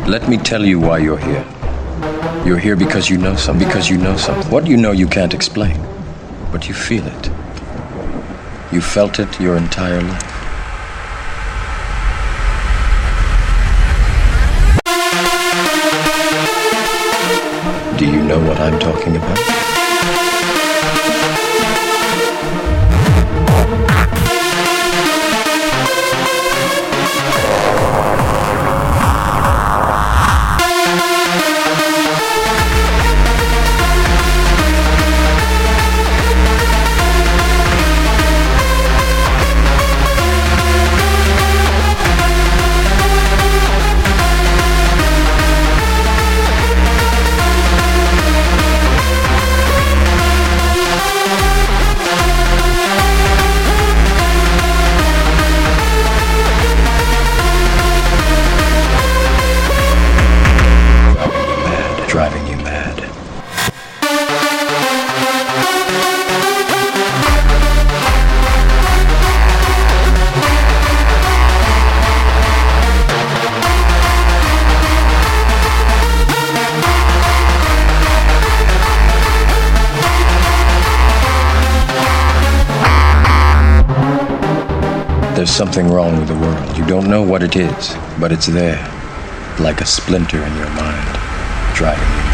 Let me tell you why you're here. You're here because you know something. What you know you can't explain, but you feel it. You felt it your entire life. Do you know what I'm talking about? Driving you mad. There's something wrong with the world. You don't know what it is, but it's there, like a splinter in your mind. Driving you